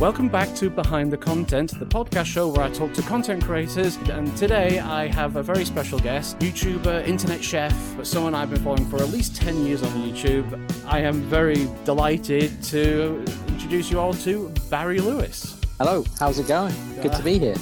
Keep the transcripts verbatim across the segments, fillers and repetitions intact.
Welcome back to Behind the Content, the podcast show where I talk to content creators, and today I have a very special guest, YouTuber, internet chef, someone I've been following for at least ten years on YouTube. I am very delighted to introduce you all to Barry Lewis. Hello, how's it going? Good to be here.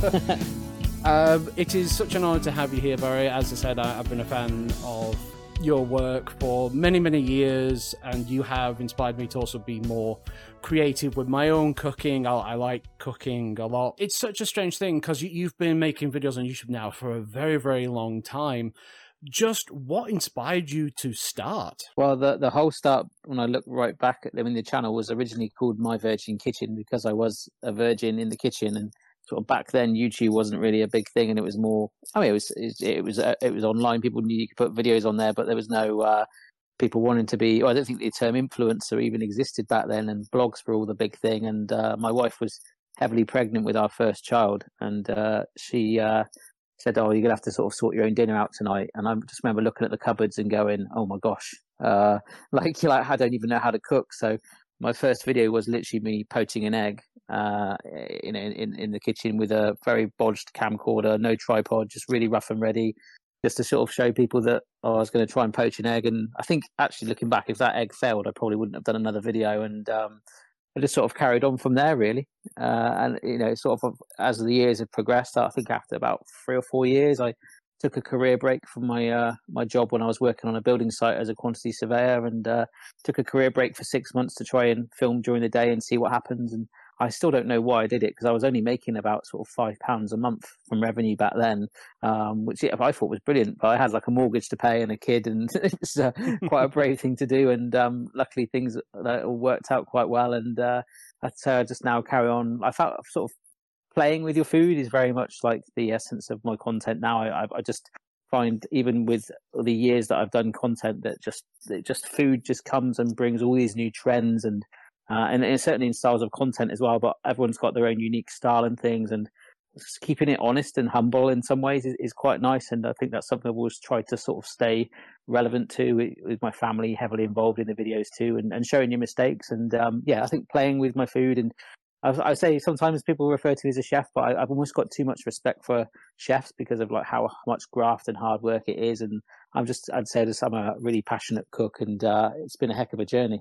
um, it is such an honour to have you here, Barry. As I said, I, I've been a fan of your work for many, many years, and you have inspired me to also be more creative with my own cooking. I, I like cooking a lot. It's such a strange thing because you, you've been making videos on YouTube now for a very, very long time. Just what inspired you to start? Well, the the whole start, when I look right back at them in the channel, was originally called My Virgin Kitchen because I was a virgin in the kitchen, and sort of back then YouTube wasn't really a big thing, and it was more, I mean, it was it, it was uh, it was online. People knew you could put videos on there, but there was no uh, people wanting to be. Well, I don't think the term influencer even existed back then, and blogs were all the big thing. And uh, my wife was heavily pregnant with our first child, and uh, she uh, said, "Oh, you're gonna have to sort of sort your own dinner out tonight." And I just remember looking at the cupboards and going, "Oh my gosh, uh, like like I don't even know how to cook." So my first video was literally me poaching an egg uh, in, in in the kitchen with a very bodged camcorder, no tripod, just really rough and ready, just to sort of show people that oh, I was going to try and poach an egg. And I think actually looking back, if that egg failed, I probably wouldn't have done another video. And um, I just sort of carried on from there, really. Uh, and you know, sort of as the years have progressed, I think after about three or four years, I took a career break from my uh, my job when I was working on a building site as a quantity surveyor, and uh, took a career break for six months to try and film during the day and see what happens. And I still don't know why I did it, because I was only making about sort of five pounds a month from revenue back then, um, which yeah, I thought was brilliant. But I had like a mortgage to pay and a kid, and it's uh, quite a brave thing to do. And um, luckily things uh, all worked out quite well. And uh, that's uh, just now carry on. I felt sort of playing with your food is very much like the essence of my content now. I, I just find, even with the years that I've done content, that just that just food just comes and brings all these new trends, and uh, and, and certainly in styles of content as well. But everyone's got their own unique style and things, and just keeping it honest and humble in some ways is, is quite nice. And I think that's something I've always tried to sort of stay relevant to, with, with my family heavily involved in the videos too, and, and showing your mistakes. And um, yeah, I think playing with my food, and I, I say sometimes people refer to me as a chef, but I, I've almost got too much respect for chefs because of like how much graft and hard work it is. And I'm just, I'd say this, I'm a really passionate cook, and uh, it's been a heck of a journey.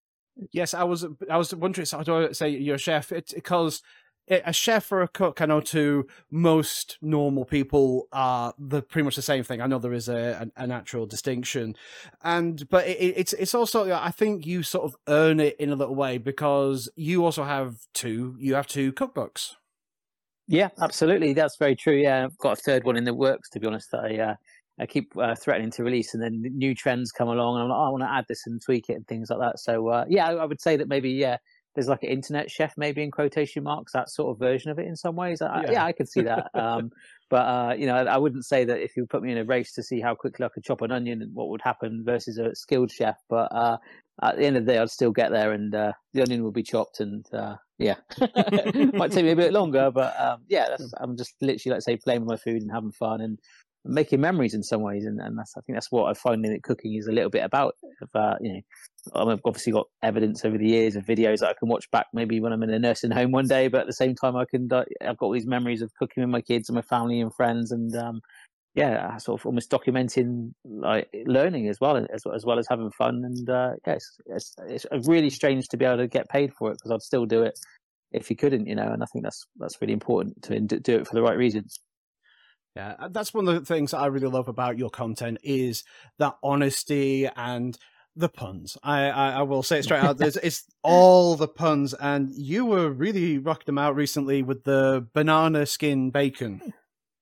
Yes, I was I was wondering, so how do I say you're a chef? It's because a chef or a cook, I know to most normal people are the pretty much the same thing. I know there is a, a, a natural distinction, and but it, it's it's also, I think you sort of earn it in a little way because you also have two you have two cookbooks. Yeah, absolutely, that's very true. Yeah, I've got a third one in the works, to be honest, that I uh, I keep uh, threatening to release, and then new trends come along, and I'm like, oh, I want to add this and tweak it and things like that. So uh, yeah, I, I would say that maybe yeah. there's like an internet chef, maybe in quotation marks, that sort of version of it in some ways. I, yeah. yeah, I could see that. Um, but, uh, you know, I, I wouldn't say that if you put me in a race to see how quickly I could chop an onion and what would happen versus a skilled chef. But uh, at the end of the day, I'd still get there, and uh, the onion will be chopped, and uh, yeah, might take me a bit longer. But um, yeah, that's, I'm just literally, like say, playing with my food and having fun and making memories in some ways. And, and that's, I think that's what I find that cooking is a little bit about. Of, uh, you know, I've obviously got evidence over the years of videos that I can watch back maybe when I'm in a nursing home one day, but at the same time I can I've got all these memories of cooking with my kids and my family and friends, and um, yeah, sort of almost documenting like learning as well as, as well as having fun. And uh, yeah, it's, it's, it's really strange to be able to get paid for it, because I'd still do it if you couldn't, you know. And I think that's that's really important to do it for the right reasons. Yeah, that's one of the things that I really love about your content is that honesty and the puns. I, I, I will say it straight out. It's, it's all the puns, and you were really rocking them out recently with the banana skin bacon.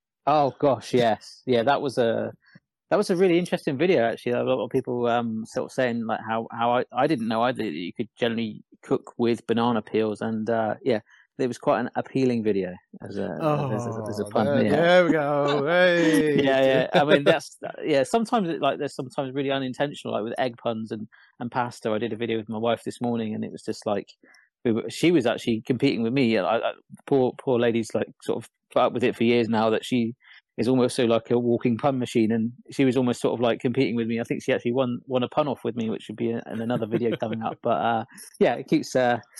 Oh gosh, yes, yeah, that was a that was a really interesting video. Actually, a lot of people um sort of saying like how how I, I didn't know either that you could generally cook with banana peels, and uh, yeah. It was quite an appealing video as a, oh, as a, as a pun. There, yeah. there we go. Hey. yeah, yeah. I mean, that's yeah. Sometimes it, like there's sometimes really unintentional, like with egg puns and, and pasta. I did a video with my wife this morning, and it was just like we were, she was actually competing with me. I, I, poor poor lady's like sort of put up with it for years now. That she is almost so like a walking pun machine, and she was almost sort of like competing with me. I think she actually won won a pun off with me, which would be in another video coming up. But uh, yeah, it keeps. Uh,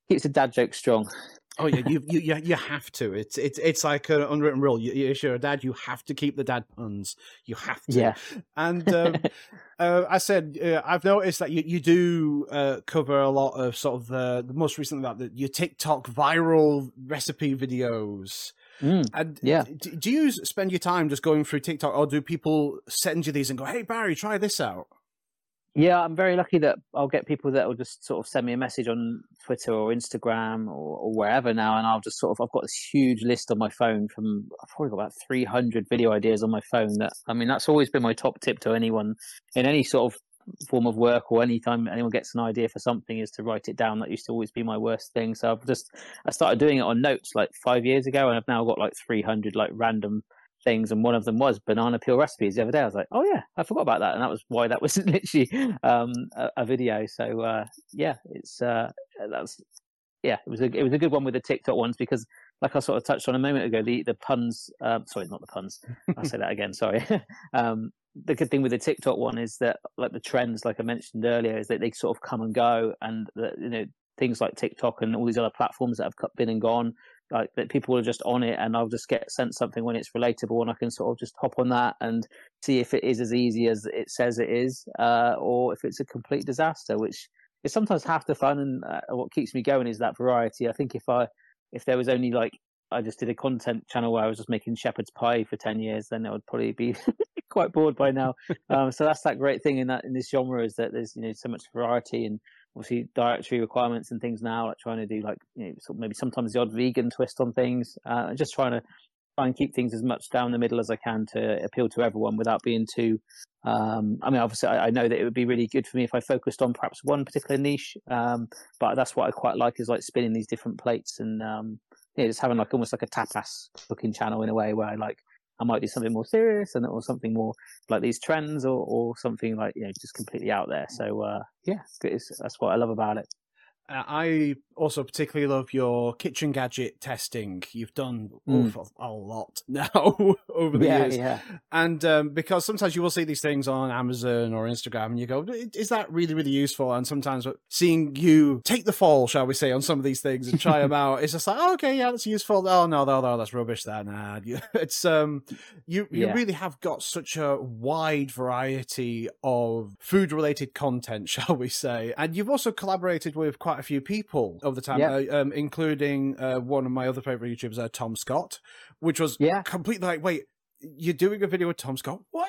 keeps the dad joke strong. Oh yeah, you you you have to. It's it's it's like an unwritten rule. You, if you're a dad, you have to keep the dad puns. You have to. Yeah. And um, uh, I said uh, I've noticed that you you do uh, cover a lot of sort of the, the most recently that the, your TikTok viral recipe videos. Mm, and yeah. do, do you spend your time just going through TikTok, or do people send you these and go, "Hey Barry, try this out"? Yeah, I'm very lucky that I'll get people that will just sort of send me a message on Twitter or Instagram or, or wherever now, and I'll just sort of I've got this huge list on my phone from I've probably got about three hundred video ideas on my phone. That I mean, that's always been my top tip to anyone in any sort of form of work, or anytime anyone gets an idea for something, is to write it down. That used to always be my worst thing. So I've just I started doing it on notes like five years ago, and I've now got like three hundred like random things, and one of them was banana peel recipes the other day. I was like, oh yeah, I forgot about that, and that was why that was literally um a, a video. So uh yeah, it's uh that's yeah it was a it was a good one with the TikTok ones, because like I sort of touched on a moment ago, the the puns um sorry not the puns I'll say that again, sorry. um the good thing with the TikTok one is that, like, the trends, like I mentioned earlier, is that they sort of come and go, and the, you know, things like TikTok and all these other platforms that have been and gone, like that people are just on it, and I'll just get sent something when it's relatable, and I can sort of just hop on that and see if it is as easy as it says it is, uh, or if it's a complete disaster, which is sometimes half the fun. And uh, what keeps me going is that variety. I think if I, if there was only like, I just did a content channel where I was just making shepherd's pie for ten years, then it would probably be quite bored by now. Um, so that's that great thing in that in this genre, is that there's, you know, so much variety, and obviously dietary requirements and things now, like trying to do like, you know, sort of maybe sometimes the odd vegan twist on things, uh, and just trying to try and keep things as much down the middle as I can to appeal to everyone without being too. Um, I mean, obviously, I, I know that it would be really good for me if I focused on perhaps one particular niche, um, but that's what I quite like, is like spinning these different plates, and um, yeah, just having like almost like a tapas cooking channel in a way, where I like I might do something more serious, and or something more like these trends, or, or something like, you know, just completely out there. So uh, yeah, it's, that's what I love about it. Uh, I also particularly love your kitchen gadget testing. You've done Mm. awful, a lot now over the Yeah, years. yeah. And um, because sometimes you will see these things on Amazon or Instagram, and you go, is that really, really useful? And sometimes seeing you take the fall, shall we say, on some of these things and try them out, it's just like, oh, okay, yeah, that's useful. Oh, no, no, no, that's rubbish. That nah. It's um, you you Yeah. really have got such a wide variety of food-related content, shall we say. And you've also collaborated with quite a few people over the time, Yeah. uh, um, including uh, one of my other favorite YouTubers, uh, Tom Scott, which was Yeah. completely like, wait, you're doing a video with Tom Scott? What?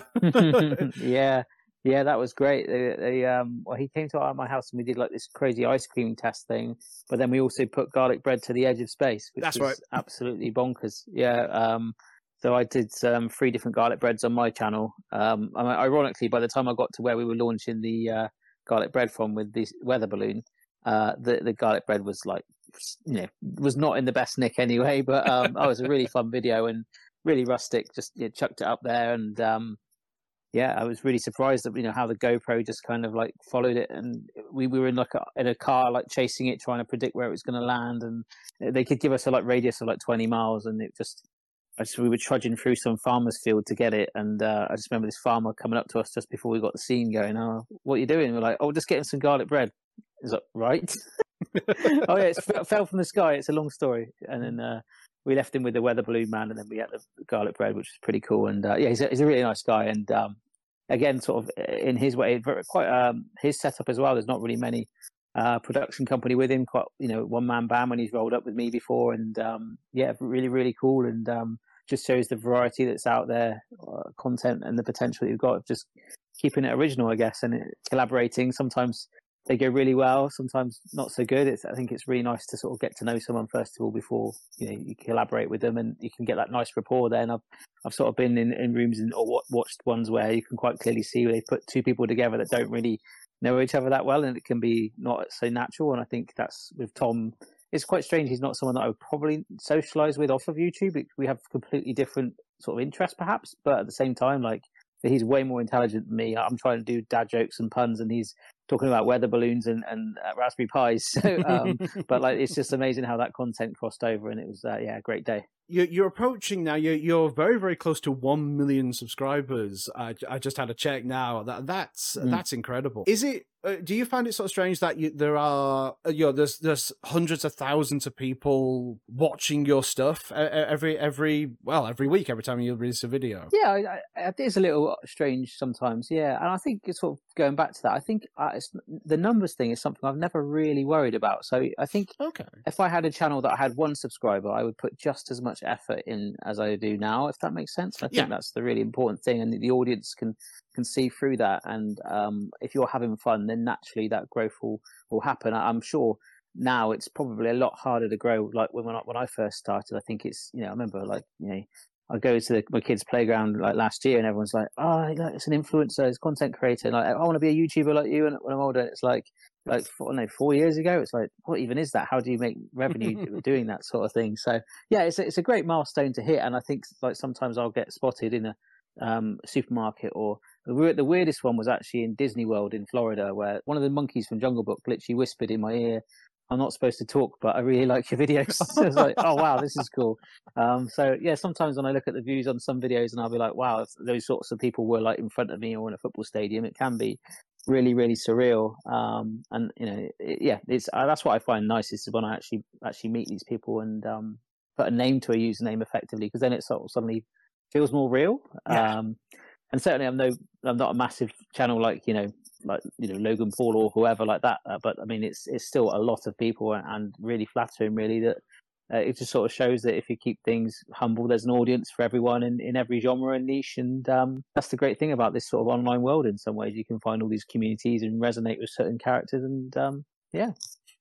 yeah, yeah, that was great. They, they, um, well, he came to our, my house, and we did like this crazy ice cream test thing. But then we also put garlic bread to the edge of space, which That's was right. absolutely bonkers. Yeah. Um, so I did um, three different garlic breads on my channel. Um, I mean, ironically, by the time I got to where we were launching the uh, garlic bread from with this weather balloon, uh, the the garlic bread was like, you know, was not in the best nick anyway. But um, oh, it was a really fun video and really rustic. Just you know, chucked it up there, and um, yeah, I was really surprised that, you know, how the GoPro just kind of like followed it, and we, we were in like a, in a car like chasing it, trying to predict where it was going to land, and they could give us a like radius of like twenty miles, and it just. I just, we were trudging through some farmer's field to get it, and uh, I just remember this farmer coming up to us just before we got the scene going. Oh, what are you doing? We're like, oh, just getting some garlic bread. He's like, right. Oh yeah, it fell from the sky. It's a long story. And then uh, we left him with the weather balloon man, and then we had the garlic bread, which was pretty cool. And uh, yeah, he's a, he's a really nice guy. And um, again, sort of in his way, quite um, his setup as well. There's not really many uh, production company with him. Quite, you know, one man band when he's rolled up with me before. And um, yeah, really, really cool. And um, just shows the variety that's out there, uh, content, and the potential that you've got of just keeping it original, I guess, and it, collaborating. Sometimes they go really well, sometimes not so good. It's, I think it's really nice to sort of get to know someone first of all before, you know, you collaborate with them, and you can get that nice rapport there. And I've, I've sort of been in, in rooms and, or watched ones where you can quite clearly see where they put two people together that don't really know each other that well, and it can be not so natural. And I think that's with Tom. It's quite strange. He's not someone that I would probably socialize with off of YouTube. We have completely different sort of interests, perhaps, but at the same time, like, he's way more intelligent than me. I'm trying to do dad jokes and puns, and he's talking about weather balloons and, and uh, Raspberry Pis. So, um, but like, it's just amazing how that content crossed over, and it was, uh, yeah, a great day. You're, you're approaching now. You're, you're very, very close to one million subscribers. I, I just had a check now. That that's mm. that's incredible. Is it? Uh, do you find it sort of strange that you, there are, you know, there's there's hundreds of thousands of people watching your stuff every every well every week every time you release a video? Yeah, I, I, it is a little strange sometimes. Yeah, and I think it's sort of going back to that. I think uh, it's, the numbers thing is something I've never really worried about. So I think okay. if I had a channel that I had one subscriber, I would put just as much effort in as I do now. If that makes sense. I think yeah. that's the really important thing, and the audience can can see through that. And um, if you're having fun, then naturally that growth will, will happen. I'm sure now it's probably a lot harder to grow. Like when I, when I first started, I think it's, you know, I remember like, you know, I go to the, my kids' playground like last year, and everyone's like, "Oh, it's an influencer, it's a content creator. And like, I want to be a YouTuber like you." And when I'm older, it's like, like four, no, four years ago, it's like, what even is that? How do you make revenue doing that sort of thing? So yeah, it's a, it's a great milestone to hit. And I think like sometimes I'll get spotted in a um, supermarket, or the, the weirdest one was actually in Disney World in Florida, where one of the monkeys from Jungle Book literally whispered in my ear, "I'm not supposed to talk, but I really like your videos." So I was like, oh, wow, this is cool. Um, so, yeah, sometimes when I look at the views on some videos and I'll be like, wow, if those sorts of people were like in front of me or in a football stadium, it can be really, really surreal. Um, and, you know, it, yeah, it's uh, that's what I find nice is when I actually actually meet these people and um, put a name to a username effectively, because then it sort of suddenly feels more real. Yeah. Um, and certainly I'm no, I'm not a massive channel like, you know, like, you know, Logan Paul or whoever like that. Uh, but I mean, it's it's still a lot of people, and, and really flattering, really, that uh, it just sort of shows that if you keep things humble, there's an audience for everyone in, in every genre and niche. And um, that's the great thing about this sort of online world. In some ways, you can find all these communities and resonate with certain characters. And um, yeah.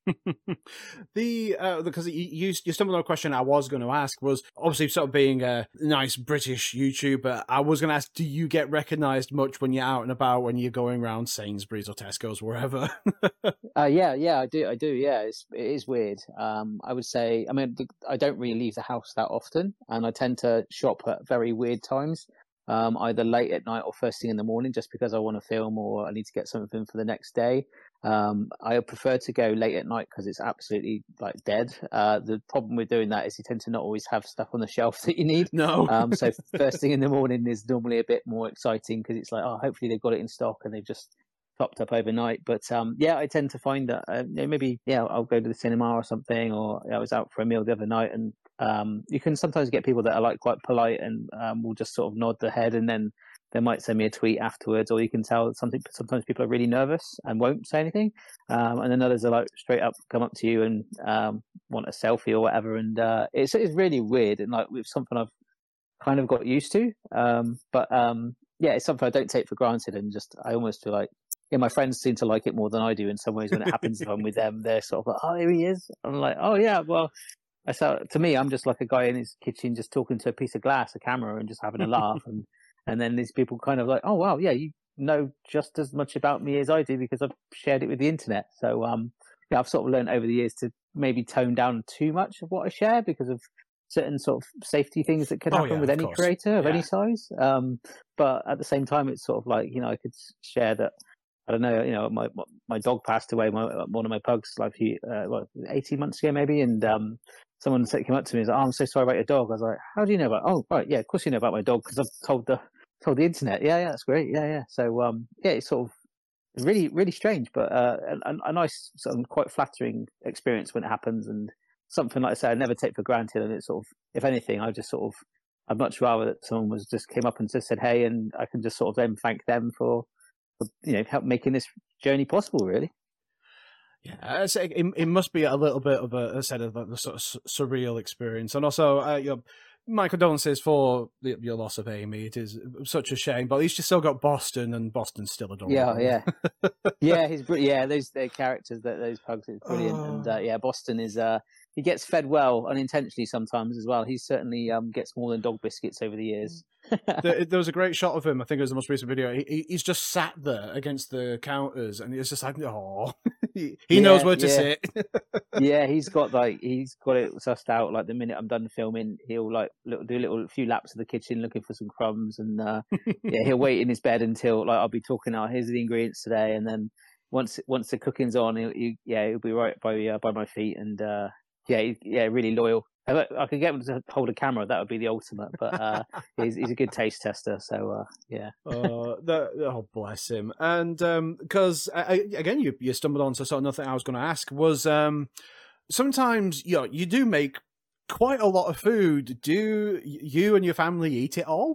the uh, because you, you you stumbled on a question I was going to ask, was obviously sort of being a nice British YouTuber. I was going to ask, do you get recognised much when you're out and about, when you're going around Sainsbury's or Tesco's, wherever? uh, yeah, yeah, I do, I do. Yeah, it's, it is weird. Um, I would say, I mean, I don't really leave the house that often, and I tend to shop at very weird times. Um, either late at night or first thing in the morning, just because I want to film or I need to get something for the next day. Um, I prefer to go late at night because it's absolutely like dead. Uh, the problem with doing that is you tend to not always have stuff on the shelf that you need. No. um, so first thing in the morning is normally a bit more exciting because it's like, oh, hopefully they've got it in stock and they've just popped up overnight. But um, yeah, I tend to find that uh, maybe, yeah, I'll go to the cinema or something, or I was out for a meal the other night, and um, you can sometimes get people that are like quite polite and um, will just sort of nod their head, and then they might send me a tweet afterwards, or you can tell something. Sometimes people are really nervous and won't say anything, um, and then others are like straight up come up to you and um, want a selfie or whatever. And uh, it's it's really weird, and like it's something I've kind of got used to. Um, but um, yeah, it's something I don't take for granted, and just I almost feel like, yeah, my friends seem to like it more than I do in some ways. When it happens, if I'm with them, they're sort of like, "Oh, here he is." I'm like, "Oh yeah, well." So to me, I'm just like a guy in his kitchen, just talking to a piece of glass, a camera, and just having a laugh. And and then these people kind of like, "Oh wow, yeah, you know just as much about me as I do because I've shared it with the internet." So um, yeah, I've sort of learned over the years to maybe tone down too much of what I share because of certain sort of safety things that could happen oh, yeah, with any course. creator of yeah. any size. Um, but at the same time, it's sort of like, you know, I could share that. I don't know, you know, my my dog passed away, my one of my pugs, like uh, what, eighteen months ago maybe, and um, someone came up to me and was like, "Oh, I'm so sorry about your dog." I was like, "How do you know about?" "Oh, right, yeah, of course you know about my dog because I've told the told the internet." "Yeah, yeah, that's great. Yeah, yeah." So um, yeah, it's sort of really really strange, but uh, a, a nice, sort of quite flattering experience when it happens, and something like I say I never take for granted. And it's sort of, if anything, I just sort of, I'd much rather that someone was just came up and just said hey, and I can just sort of then thank them for. You know, help making this journey possible, really. Yeah, it, it must be a little bit of a, a set of a, sort of surreal experience, and also, uh, you know, my condolences for the, your loss of Amy. It is such a shame, but at least you still got Boston, and Boston's still adorable. Yeah, yeah, yeah. He's yeah. Those their characters, that those pugs, is brilliant, oh. and uh, yeah, Boston is. Uh, he gets fed well unintentionally sometimes as well. He certainly um, gets more than dog biscuits over the years. there, there was a great shot of him. I think it was the most recent video. He, he's just sat there against the counters, and it's just like, oh, he, he yeah, knows where to yeah. sit. Yeah, he's got like he's got it sussed out. Like the minute I'm done filming, he'll like little, do a little a few laps of the kitchen looking for some crumbs, and uh, yeah, he'll wait in his bed until like I'll be talking. Oh, here's the ingredients today, and then once once the cooking's on, he, he, yeah, he'll be right by uh, by my feet, and uh, yeah, he, yeah, really loyal. I, I could get him to hold a camera; that would be the ultimate. But uh, he's he's a good taste tester, so uh, yeah. uh, the, oh, bless him! And because um, again, you you stumbled onto sort of nothing I was going to ask was um, sometimes you know you do make quite a lot of food. Do you and your family eat it all?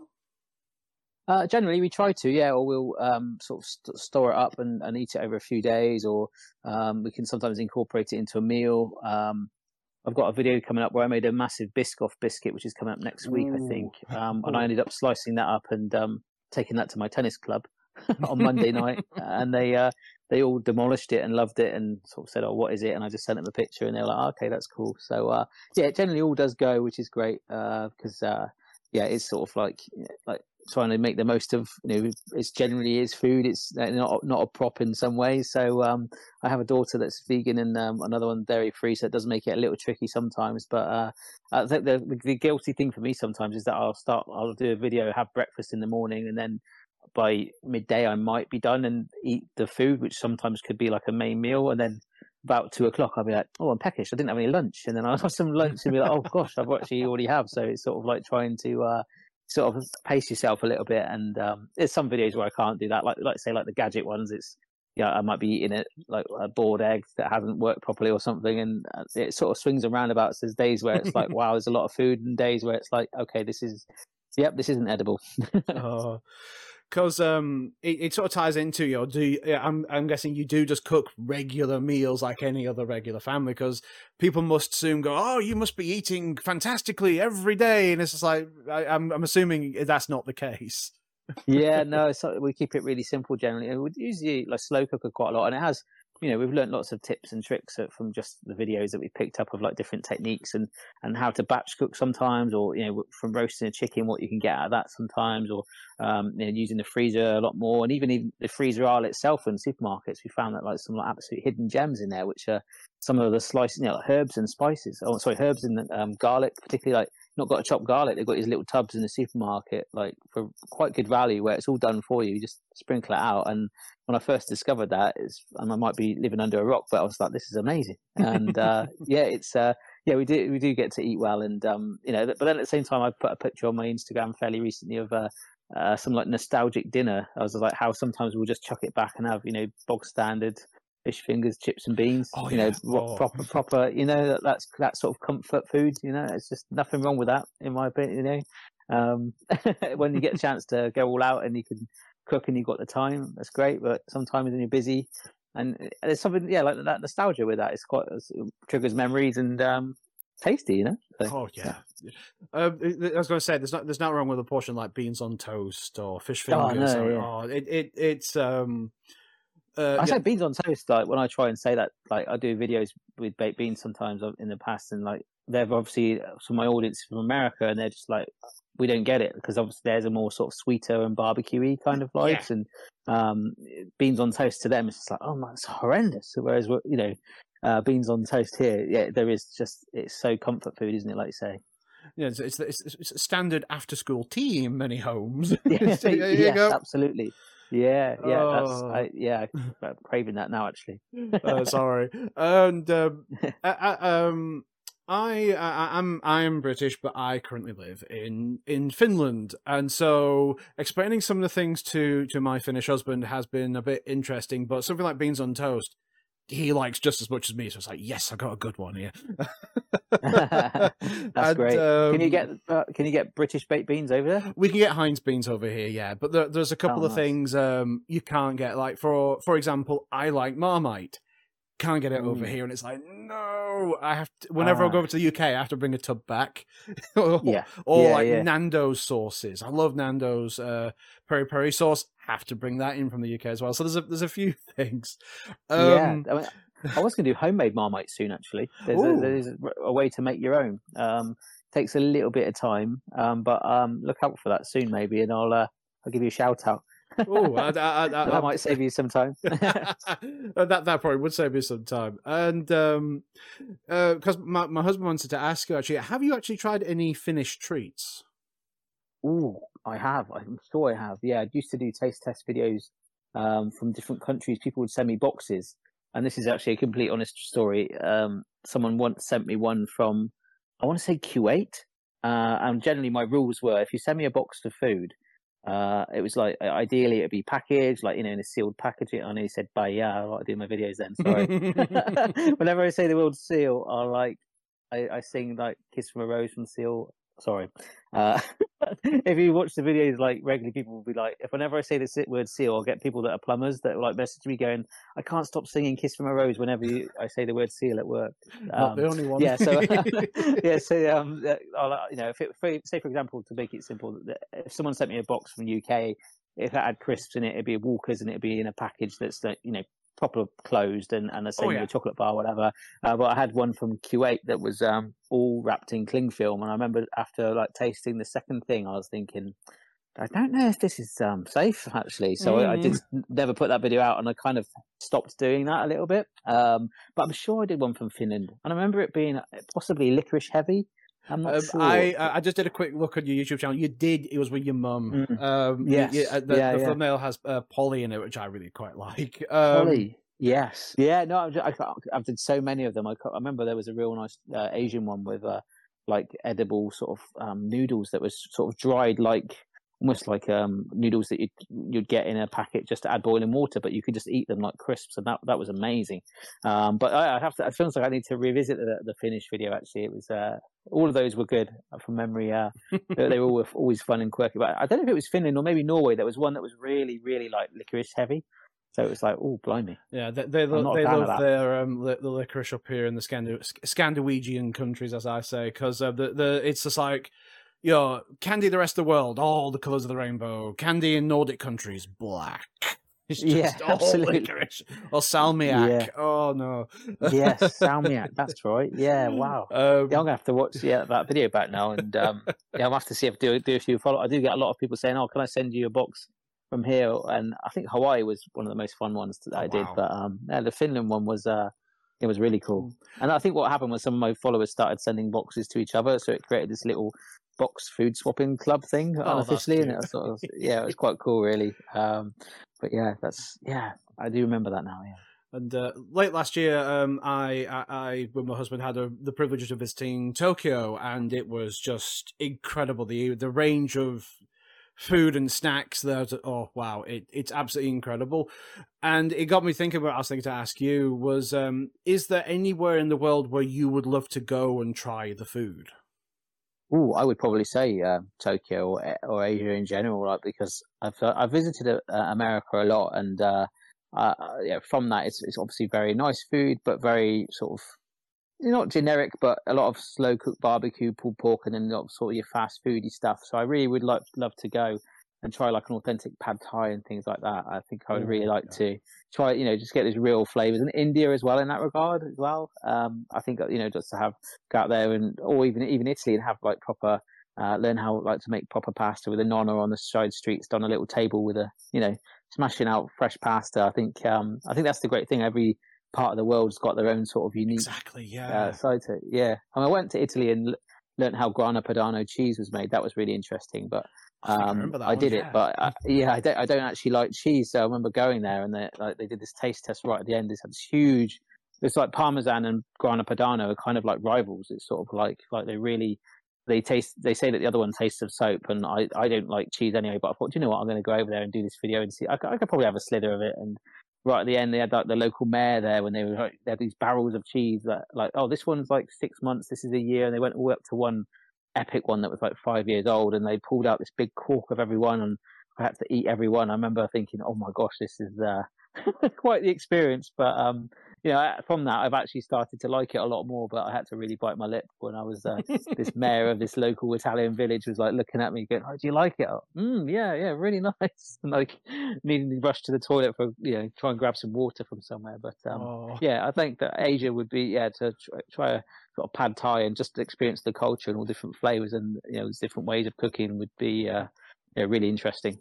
Uh, generally, we try to, yeah, or we'll um, sort of st- store it up and, and eat it over a few days, or um, we can sometimes incorporate it into a meal. Um, I've got a video coming up where I made a massive Biscoff biscuit, which is coming up next week, Ooh. I think, um, and I ended up slicing that up and um, taking that to my tennis club on Monday night, and they uh, they all demolished it and loved it, and sort of said, "Oh, what is it?" And I just sent them a picture, and they were like, oh, "Okay, that's cool." So uh, yeah, it generally all does go, which is great because uh, yeah, it's sort of like like. trying to make the most of, you know, it's generally is food. It's not not a prop in some ways. So um, I have a daughter that's vegan and um, another one dairy free, so it does make it a little tricky sometimes. But uh, I think the, the guilty thing for me sometimes is that I'll start, I'll do a video, have breakfast in the morning, and then by midday I might be done and eat the food, which sometimes could be like a main meal, and then about two o'clock I'll be like, oh, I'm peckish, I didn't have any lunch, and then I'll have some lunch and be like, oh gosh, I've actually already have. So it's sort of like trying to uh, sort of pace yourself a little bit, and um, there's some videos where I can't do that, like like say like the gadget ones. It's yeah, I might be eating it like a boiled egg that hasn't worked properly or something, and it sort of swings and roundabouts. There's days where it's like wow, there's a lot of food, and days where it's like okay, this is yep, this isn't edible. Oh, because um, it, it sort of ties into your. Do you, yeah, I'm I'm guessing you do just cook regular meals like any other regular family, because people must soon go, oh, you must be eating fantastically every day, and it's just like I, I'm I'm assuming that's not the case. Yeah, no, so we keep it really simple generally, and we usually like slow cook quite a lot, and it has. You know, we've learned lots of tips and tricks from just the videos that we picked up of like different techniques and, and how to batch cook sometimes, or, you know, from roasting a chicken, what you can get out of that sometimes, or, um, you know, using the freezer a lot more. And even, even the freezer aisle itself in supermarkets, we found that like some like absolute hidden gems in there, which are some of the sliced, you know, like herbs and spices. Oh, sorry, herbs and um, garlic, particularly like not got a chopped garlic. They've got these little tubs in the supermarket, like for quite good value, where it's all done for you. You just sprinkle it out. And when I first discovered that, it's, and I might be living under a rock, but I was like, this is amazing. And uh, yeah, it's uh, yeah, we do we do get to eat well, and um, you know, but then at the same time, I put a picture on my Instagram fairly recently of uh, uh, some like nostalgic dinner. I was like, how sometimes we'll just chuck it back and have, you know, bog standard fish fingers, chips and beans, oh, you yeah. know, oh. proper, proper, you know, that, that's that sort of comfort food, you know, it's just nothing wrong with that, in my opinion, you know. Um, when you get a chance to go all out and you can cook and you've got the time, that's great, but sometimes when you're busy, and there's something, yeah, like that nostalgia with that, it's quite, it triggers memories and um, tasty, you know. So, oh, yeah. yeah. Um, I was going to say, there's not, there's not wrong with a portion like beans on toast or fish fingers. Oh, no, or, yeah. oh, it, it, it's... Um, Uh, I yeah. say beans on toast, like when I try and say that, like I do videos with baked beans sometimes in the past, and like they've obviously, so my audience from America, and they're just like, we don't get it, because obviously there's a more sort of sweeter and barbecue-y kind of vibes, yeah. and um, beans on toast to them, it's just like, oh my, it's horrendous. Whereas, you know, uh, beans on toast here, yeah, there is just, it's so comfort food, isn't it, like you say? Yeah, it's, it's, it's, it's a standard after-school tea in many homes. Yeah, so, yes, absolutely. Yeah, yeah, oh. that's I, yeah, I'm craving that now actually. uh, sorry, and um, I, I, um, I, I, I'm I'm British, but I currently live in in Finland, and so explaining some of the things to to my Finnish husband has been a bit interesting. But something like beans on toast, he likes just as much as me. So it's like, yes, I got a good one here. That's and, great. Um, can you get uh, can you get British baked beans over there? We can get Heinz beans over here, yeah. But there, there's a couple oh, of nice. things um, you can't get. Like for for example, I like Marmite. Can't get it mm. over here, and it's like no. I have to, whenever uh, I go over to the U K, I have to bring a tub back. or, yeah, or yeah, like yeah. Nando's sauces. I love Nando's uh, peri peri sauce. Have to bring that in from the U K as well. So there's a there's a few things. Um, yeah, I, mean, I was going to do homemade Marmite soon. Actually, there's a, there's a way to make your own. Um, takes a little bit of time, um, but um, look out for that soon, maybe, and I'll uh, I'll give you a shout out. Oh, I, I, I, that might save you some time. that that probably would save you some time. And um, because uh, my my husband wanted to ask you actually, have you actually tried any Finnish treats? Oh, I have. I'm sure I have. Yeah, I used to do taste test videos um, from different countries. People would send me boxes, and this is actually a complete honest story. Um, someone once sent me one from, I want to say Kuwait, uh, and generally my rules were if you send me a box of food, uh, it was like ideally it'd be packaged, like you know, in a sealed packaging. I know you said "bye," yeah, I do my videos then. Sorry. Whenever I say the word seal, I like I, I sing like "Kiss from a Rose" from Seal. Sorry. Uh, if you watch the videos, like regularly, people will be like, if whenever I say the word seal, I'll get people that are plumbers that will like message me going, I can't stop singing "Kiss from a Rose" whenever you, I say the word seal at work. Um, Not the only one. Yeah. So, yeah. So, um, I'll, you know, if it, for, say for example, to make it simple, if someone sent me a box from the U K, if it had crisps in it, it'd be a Walker's and it'd be in a package that's, you know, proper closed and, and the same Oh, with yeah. a chocolate bar, whatever. Uh, but I had one from Kuwait that was um, all wrapped in cling film, and I remember after like tasting the second thing, I was thinking, I don't know if this is um, safe actually. So Mm. I, I did never put that video out, and I kind of stopped doing that a little bit. Um, but I'm sure I did one from Finland, and I remember it being possibly licorice heavy. I'm not um, sure. I I just did a quick look at your YouTube channel. You did. It was with your mum. Mm. Um, yes. You, you, uh, the yeah, the yeah. thumbnail has uh, Polly in it, which I really quite like. Um, Polly. Yes. Yeah. No, I've, I've, I've did so many of them. I, I remember there was a real nice uh, Asian one with uh, like edible sort of um, noodles that was sort of dried like almost like um, noodles that you'd, you'd get in a packet just to add boiling water, but you could just eat them like crisps, and that that was amazing. Um, but I, I have to. It feels like I need to revisit the, the Finnish video. Actually, it was uh, all of those were good from memory. Uh, they, they were all, always fun and quirky. But I don't know if it was Finland or maybe Norway. There was one that was really, really like licorice heavy. So it was like, oh, blimey. Yeah, they they, lo- they love their um the, the licorice up here in the Scandu- Scandinavian countries, as I say, because uh, the the it's just like, you know, candy the rest of the world, all the colours of the rainbow. Candy in Nordic countries, black. It's just yeah, all absolutely. licorice. Or salmiak. Yeah. Oh no. Yes, salmiak. That's right. Yeah. Wow. Um, yeah, I'm gonna have to watch yeah that video back now, and um, yeah, I'll have to see if I do do a few follow. I do get a lot of people saying, "Oh, can I send you a box from here?" And I think Hawaii was one of the most fun ones that oh, I did. wow. But um, yeah, the Finland one was uh, it was really cool. And I think what happened was some of my followers started sending boxes to each other, so it created this little box food swapping club thing Oh, unofficially, and it was sort of yeah, it was quite cool, really. Um, but yeah, that's yeah, I do remember that now. Yeah. And uh, late last year, um, I, I, I, with my husband, had a, the privilege of visiting Tokyo, and it was just incredible. The the range of food and snacks there. Oh wow, it, it's absolutely incredible. And it got me thinking. What I was thinking to ask you was: um, is there anywhere in the world where you would love to go and try the food? Oh, I would probably say uh, Tokyo or, or Asia in general, like because I've uh, I've visited uh, America a lot, and uh, uh, yeah, from that it's it's obviously very nice food, but very sort of not generic, but a lot of slow cooked barbecue, pulled pork, and then a lot of sort of your fast foody stuff. So I really would like love to go and try like an authentic pad thai and things like that. I think I would really like yeah. to try, you know, just get these real flavors. And India as well in that regard as well. Um, I think, you know, just to have, go out there and, or even, even Italy and have like proper, uh, learn how like to make proper pasta with a nonna on the side streets on a little table with a, you know, smashing out fresh pasta. I think, um, I think that's the great thing. Every part of the world's got their own sort of unique exactly, yeah. uh, side to it. Yeah. I mean, I went to Italy and l- learned how Grana Padano cheese was made. That was really interesting, but Um, I, I did one, it, yeah. but I, yeah, I don't. I don't actually like cheese. So I remember going there, and they like they did this taste test right at the end. They had this huge. It's like Parmesan and Grana Padano are kind of like rivals. It's sort of like like they really they taste. They say that the other one tastes of soap, and I, I don't like cheese anyway. But I thought, do you know what? I'm going to go over there and do this video and see. I, I could probably have a slither of it. And right at the end, they had like the local mayor there when they were they had these barrels of cheese that like, oh, this one's like six months. This is a year, and they went all up to one epic one that was like five years old, and they pulled out this big cork of every one, and I had to eat every one. I remember thinking, oh my gosh, this is uh, quite the experience. But um, you know, from that, I've actually started to like it a lot more. But I had to really bite my lip when I was uh, this mayor of this local Italian village was like looking at me, going, "Oh, do you like it?" Oh, mm, yeah, yeah, really nice. And like needing to rush to the toilet for you know try and grab some water from somewhere. But um, oh. yeah, I think that Asia would be yeah to try, try a sort of pad thai and just experience the culture and all different flavors and you know different ways of cooking would be uh, yeah, really interesting.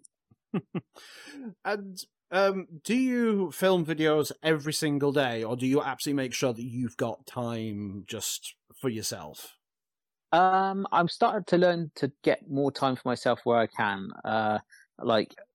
And um, do you film videos every single day, or do you absolutely make sure that you've got time just for yourself? Um, I'm starting to learn to get more time for myself where I can. Uh, like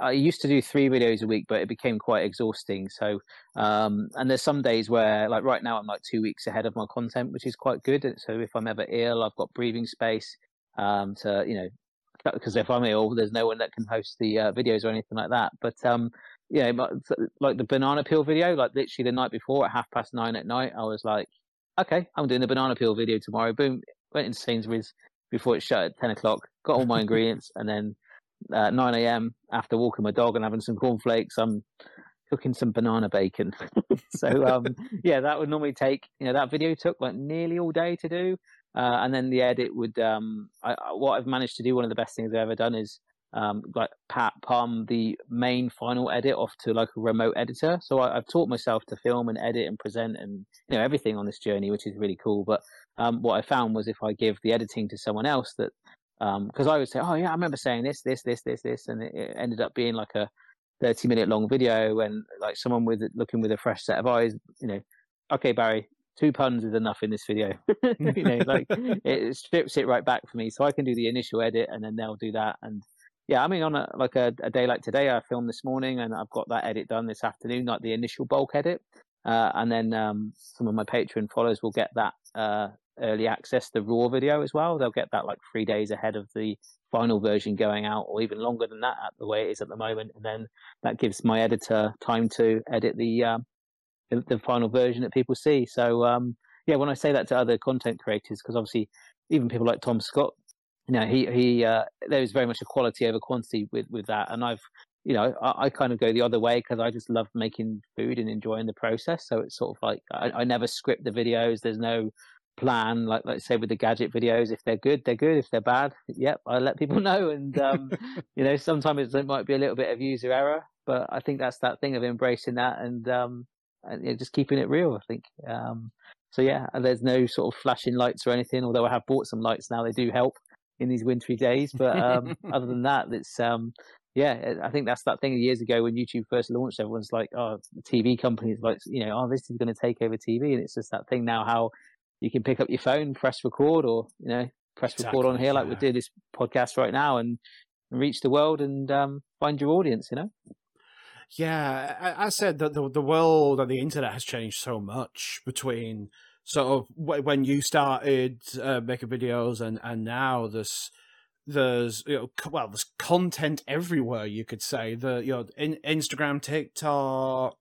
I used to do three videos a week, but it became quite exhausting. So, um, and there's some days where, like right now, I'm like two weeks ahead of my content, which is quite good. So if I'm ever ill, I've got breathing space um, to, you know, because if I'm ill, there's no one that can host the uh, videos or anything like that. But um, yeah, like the banana peel video, like literally the night before at half past nine at night, I was like, okay, I'm doing the banana peel video tomorrow. Boom, went into Sainsbury's before it shut at ten o'clock, got all my ingredients, and then uh, nine a.m. after walking my dog and having some cornflakes, I'm cooking some banana bacon. So um, yeah, that would normally take, you know, that video took like nearly all day to do. Uh, and then the edit would, um, I, what I've managed to do, one of the best things I've ever done is um, like pat palm the main final edit off to like a remote editor. So I, I've taught myself to film and edit and present and, you know, everything on this journey, which is really cool. But um, what I found was if I give the editing to someone else, that because um, I would say, oh yeah, I remember saying this, this, this, this, this, and it, it ended up being like a thirty minute long video, and like someone with looking with a fresh set of eyes, you know, okay, Barry, two puns is enough in this video. You know, like it strips it right back for me, so I can do the initial edit and then they'll do that. And yeah, I mean, on a like a, a day like today, I filmed this morning and I've got that edit done this afternoon, like the initial bulk edit, uh, and then um, some of my Patreon followers will get that uh, early access, the raw video as well. They'll get that like three days ahead of the final version going out, or even longer than that at the way it is at the moment. And then that gives my editor time to edit the um, the, the final version that people see. So um, yeah, when I say that to other content creators, because obviously even people like Tom Scott, you know, he he uh, there is very much a quality over quantity with with that. And I've, you know, I, I kind of go the other way because I just love making food and enjoying the process. So it's sort of like I, I never script the videos. There's no plan, like let's say with the gadget videos. If they're good, they're good. If they're bad, yep, I let people know. And um, you know, sometimes it might be a little bit of user error, but I think that's that thing of embracing that and um, and you know, just keeping it real, I think. Um, so yeah, there's no sort of flashing lights or anything. Although I have bought some lights now, they do help in these wintry days. But um, other than that, it's um, yeah, I think that's that thing years ago when YouTube first launched. Everyone's like, oh, the T V companies like, you know, oh, this is going to take over T V, and it's just that thing now how you can pick up your phone, press record, or you know, press exactly, record on here, like yeah. we do this podcast right now, and, and reach the world and um, find your audience. You know. Yeah, I, I said that the the world and the internet has changed so much between sort of when you started uh, making videos and and now there's there's you know well there's content everywhere, you could say. The you know in, Instagram, TikTok.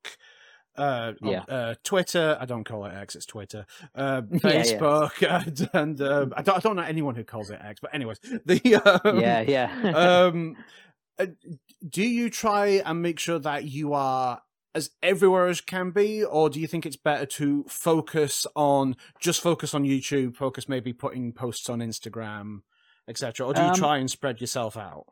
Uh, yeah. uh, Twitter. I don't call it X; it's Twitter. Uh, Facebook, yeah, yeah. and, and uh, I don't. I don't know anyone who calls it X. But anyways, the um, yeah, yeah. um, uh, do you try and make sure that you are as everywhere as can be, or do you think it's better to focus on just focus on YouTube, focus maybe putting posts on Instagram, et cetera, or do you um, try and spread yourself out?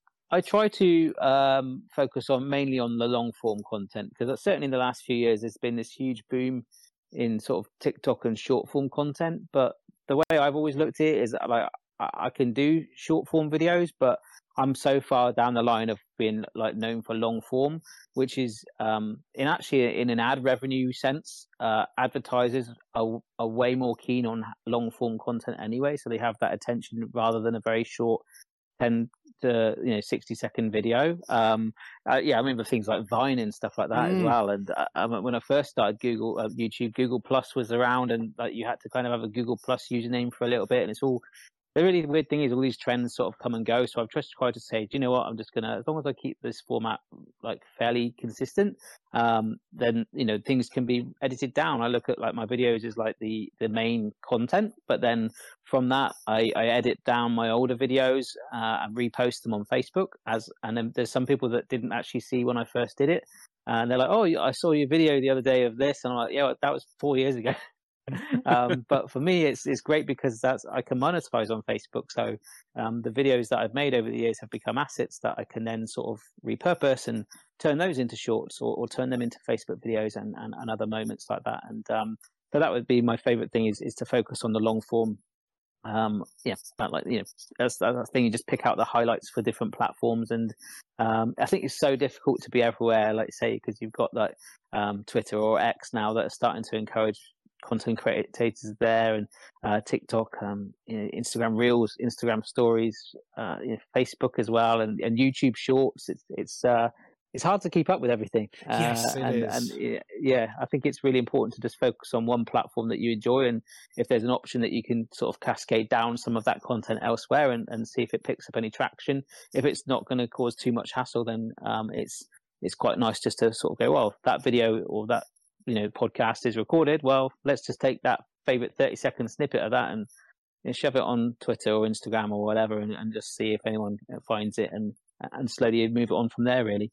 I try to um, focus on mainly on the long form content, because certainly in the last few years there's been this huge boom in sort of TikTok and short form content. But the way I've always looked at it is that, like, I can do short form videos, but I'm so far down the line of being like known for long form, which is um, in actually in an ad revenue sense, uh, advertisers are, are way more keen on long form content anyway, so they have that attention rather than a very short ten to you know sixty second video. Um, uh, yeah, I remember things like Vine and stuff like that mm. as well. And uh, when I first started Google, uh, YouTube, Google Plus was around, and like you had to kind of have a Google Plus username for a little bit. And it's all the really weird thing is all these trends sort of come and go. So I've just tried to say, do you know what? I'm just gonna, as long as I keep this format like fairly consistent, um, then you know things can be edited down. I look at like my videos as like the the main content, but then from that I, I edit down my older videos uh, and repost them on Facebook. As and then there's some people that didn't actually see when I first did it, and they're like, oh, I saw your video the other day of this, and I'm like, yeah, that was four years ago. um, but for me, it's it's great because that's I can monetize on Facebook. So um, the videos that I've made over the years have become assets that I can then sort of repurpose and turn those into shorts, or, or turn them into Facebook videos and, and, and other moments like that. And um, so that would be my favorite thing is is to focus on the long form. Um, yeah, that, like you know, that's that's the thing. You just pick out the highlights for different platforms, and um, I think it's so difficult to be everywhere. Like say, because you've got like um, Twitter or X now that are starting to encourage content creators there, and uh, TikTok, um, you know, Instagram Reels, Instagram Stories, uh, you know, Facebook as well, and, and YouTube Shorts. It's it's uh, it's hard to keep up with everything. Uh, Yes, it and, is. And yeah, I think it's really important to just focus on one platform that you enjoy, and if there's an option that you can sort of cascade down some of that content elsewhere, and, and see if it picks up any traction. If it's not going to cause too much hassle, then um, it's it's quite nice just to sort of go, well, that video or that, you know, podcast is recorded. Well, let's just take that favorite thirty second snippet of that and, you know, shove it on Twitter or Instagram or whatever, and, and just see if anyone finds it, and and slowly move it on from there, really.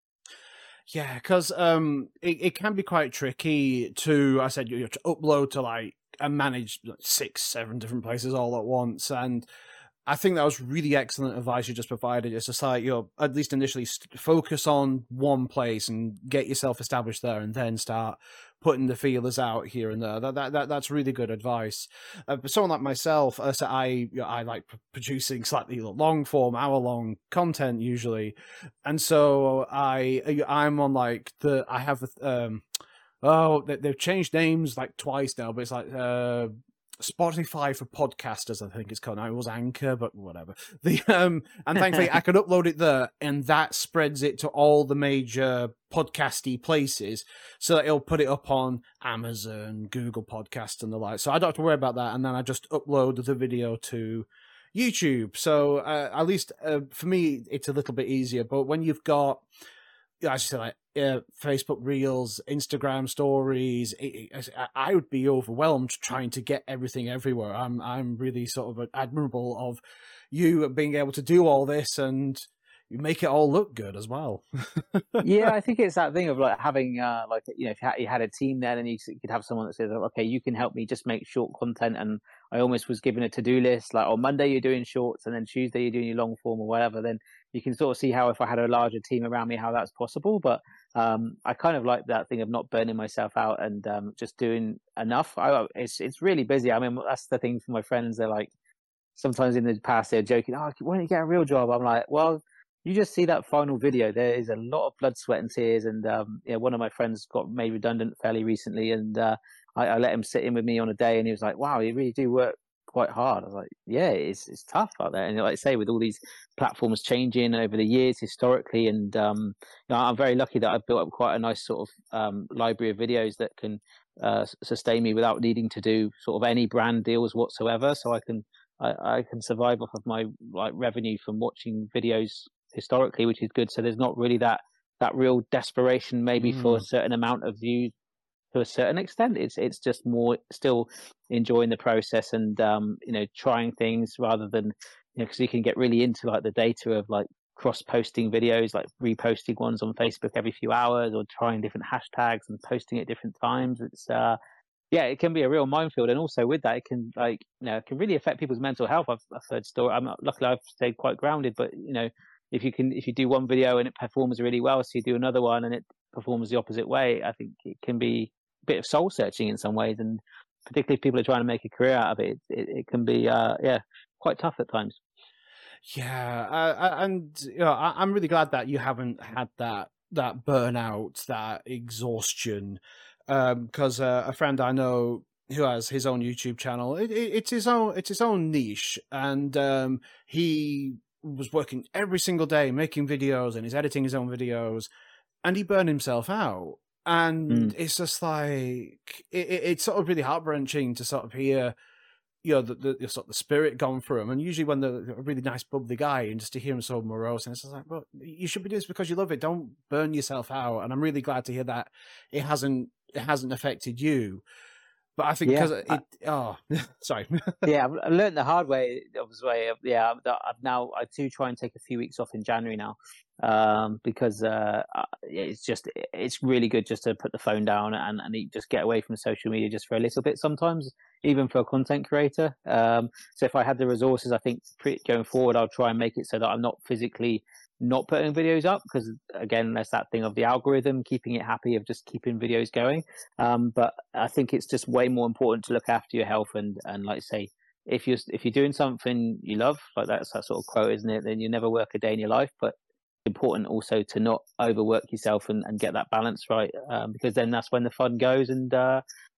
Yeah, because um, it, it can be quite tricky to, I said, you know, to upload to like and manage like, six, seven different places all at once. And I think that was really excellent advice you just provided. It's just like, you know, at least initially focus on one place and get yourself established there, and then start putting the feelers out here and there. That that, that that's really good advice. Uh, but someone like myself, uh, so I you know, I like p- producing slightly long form, hour long content usually, and so I I'm on like the I have um oh they, they've changed names like twice now, but it's like uh. Spotify for podcasters, I think it's called now. It was Anchor, but whatever. The um, and thankfully I could upload it there, and that spreads it to all the major podcasty places, so that it'll put it up on Amazon, Google Podcast, and the like. So I don't have to worry about that, and then I just upload the video to YouTube. So uh, at least uh, for me, it's a little bit easier. But when you've got, as you said, like uh, Facebook Reels, Instagram Stories, it, it, I would be overwhelmed trying to get everything everywhere. I'm I'm really sort of admirable of you being able to do all this, and you make it all look good as well. Yeah, I think it's that thing of like having uh, like, you know, if you had, you had a team there, then you could have someone that says, okay, you can help me just make short content. And I almost was given a to-do list, like on Monday you're doing shorts, and then Tuesday you're doing your long form or whatever. Then you can sort of see how, if I had a larger team around me, how that's possible. But um, I kind of like that thing of not burning myself out, and um, just doing enough. I, it's it's really busy. I mean, that's the thing for my friends. They're like, sometimes in the past they're joking, oh, why don't you get a real job? I'm like, well, you just see that final video. There is a lot of blood, sweat, and tears. And um, yeah, one of my friends got made redundant fairly recently, and uh, I, I let him sit in with me on a day, and he was like, "Wow, you really do work quite hard." I was like, "Yeah, it's it's tough out there." And like I say, with all these platforms changing over the years historically, and um, you know, I'm very lucky that I've built up quite a nice sort of um, library of videos that can uh, sustain me without needing to do sort of any brand deals whatsoever. So I can I, I can survive off of my like revenue from watching videos historically, which is good. So there's not really that that real desperation maybe mm. for a certain amount of views to a certain extent. It's it's just more still enjoying the process, and um you know, trying things rather than, you know, because you can get really into like the data of like cross posting videos, like reposting ones on Facebook every few hours, or trying different hashtags and posting at different times. It's uh yeah, it can be a real minefield. And also with that, it can, like, you know, it can really affect people's mental health. I've, I've heard story. I'm luckily I've stayed quite grounded, but you know, if you can, if you do one video and it performs really well, so you do another one and it performs the opposite way, I think it can be a bit of soul searching in some ways. And particularly if people are trying to make a career out of it, it, it can be, uh, yeah, quite tough at times. Yeah, uh, and you know, I, I'm really glad that you haven't had that that burnout, that exhaustion, because um, uh, a friend I know who has his own YouTube channel, it, it, it's his own, it's his own niche, and um, he was working every single day making videos, and he's editing his own videos, and he burned himself out. And mm. it's just like it, it, it's sort of really heart-wrenching to sort of hear, you know, the, the, the sort of the spirit gone through him. And usually when they're a really nice, bubbly guy, and just to hear him so morose, and it's just like, well, you should be doing this because you love it. Don't burn yourself out. And I'm really glad to hear that it hasn't it hasn't affected you. But I think because yeah. it, oh, sorry. yeah, I've learned the hard way. Obviously, yeah, I've now I do try and take a few weeks off in January now, um, because uh, it's just it's really good just to put the phone down and and just get away from social media just for a little bit sometimes, even for a content creator. Um, so if I had the resources, I think going forward, I'll try and make it so that I'm not physically not putting videos up, because again, there's that thing of the algorithm keeping it happy of just keeping videos going. Um, but I think it's just way more important to look after your health, and and like say, if you're if you're doing something you love, like that's that sort of quote, isn't it? Then you never work a day in your life. But it's important also to not overwork yourself and, and get that balance right, um, because then that's when the fun goes. And uh,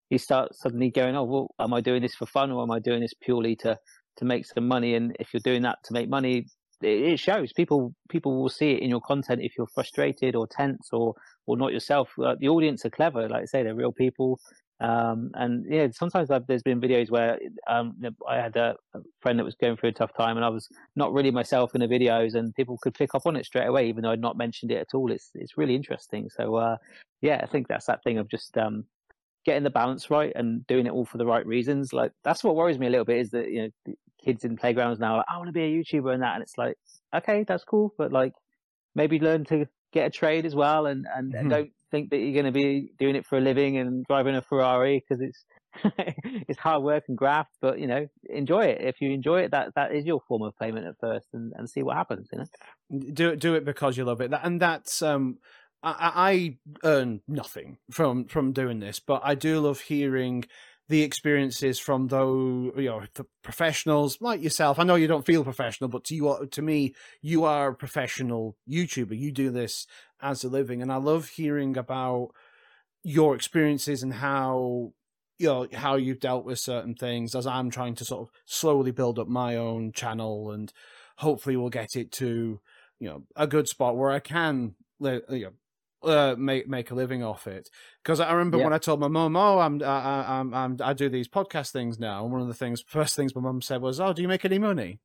you start suddenly going, oh, well, am I doing this for fun or am I doing this purely to to make some money? And if you're doing that to make money, it, it shows. People people will see it in your content if you're frustrated or tense or or not yourself. Uh, the audience are clever, like I say, they're real people. Um, and yeah, sometimes I've, there's been videos where um, I had a, a friend that was going through a tough time, and I was not really myself in the videos, and people could pick up on it straight away, even though I'd not mentioned it at all. It's it's really interesting. So uh, yeah, I think that's that thing of just um, getting the balance right and doing it all for the right reasons. Like that's what worries me a little bit is that, you know, the kids in playgrounds now are like, I want to be a YouTuber and that, and it's like, okay, that's cool, but like maybe learn to get a trade as well, and and, mm-hmm. and don't think that you're going to be doing it for a living and driving a Ferrari, because it's it's hard work and graft. But you know, enjoy it. If you enjoy it, that that is your form of payment at first, and, and see what happens. You know, do it do it because you love it, and that's um. I, I earn nothing from from doing this, but I do love hearing the experiences from those, you know, the professionals like yourself. I know you don't feel professional, but to you, to me, you are a professional YouTuber. You do this as a living, and I love hearing about your experiences and how, you know, how you've dealt with certain things. As I'm trying to sort of slowly build up my own channel, and hopefully we'll get it to, you know, a good spot where I can, you know, Uh, make make a living off it. Because I remember yeah. when I told my mum, "Oh, I'm I, I'm I'm I do these podcast things now," and one of the things, first things my mum said was, "Oh, do you make any money?"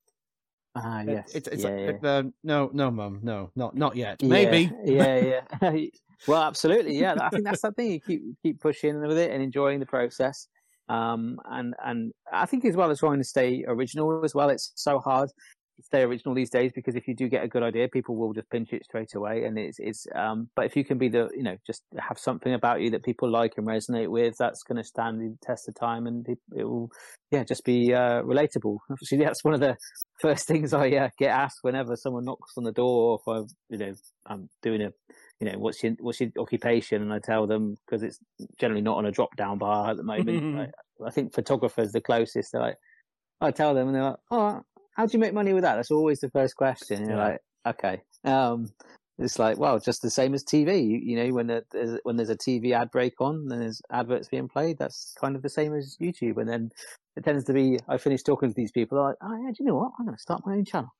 Ah, uh, yes. It, it, it's yeah, like, yeah. Uh, no, no, mum, no, not not yet. Yeah, Maybe. yeah, yeah. Well, absolutely, yeah. I think that's the thing. You keep keep pushing with it and enjoying the process. Um, and and I think as well as trying to stay original as well. It's so hard stay original these days, because if you do get a good idea, people will just pinch it straight away, and it's it's um but if you can be the, you know, just have something about you that people like and resonate with, that's going to stand the test of time, and it, it will yeah just be uh relatable. Actually, that's one of the first things I uh, get asked whenever someone knocks on the door, or if I, you know, I'm doing a, you know, what's your what's your occupation, and I tell them, because it's generally not on a drop down bar at the moment. I, I think photographer's the closest. They're like, I tell them, and they're like, oh, how do you make money with that? That's always the first question. And you're yeah. like, okay. Um, it's like, well, just the same as T V. You, you know, when there's when there's a T V ad break on, and there's adverts being played, that's kind of the same as YouTube. And then it tends to be, I finish talking to these people, they're like, oh yeah, do you know what? I'm going to start my own channel.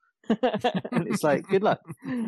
And it's like, good luck.